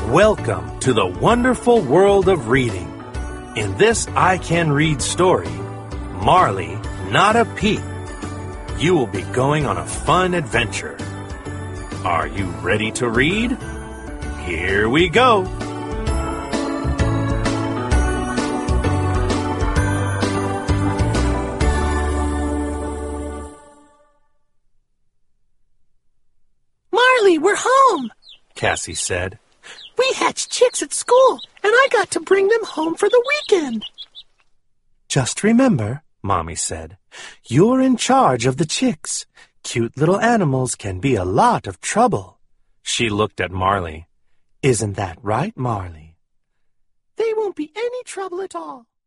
Welcome to the wonderful world of reading. In this I Can Read story, Marley, Not a Peep, you will be going on a fun adventure. Are you ready to read? Here we go! Marley, we're home, Cassie said. We hatched chicks at school, and I got to bring them home for the weekend. Just remember, Mommy said, you're in charge of the chicks. Cute little animals can be a lot of trouble. She looked at Marley. Isn't that right, Marley? They won't be any trouble at all.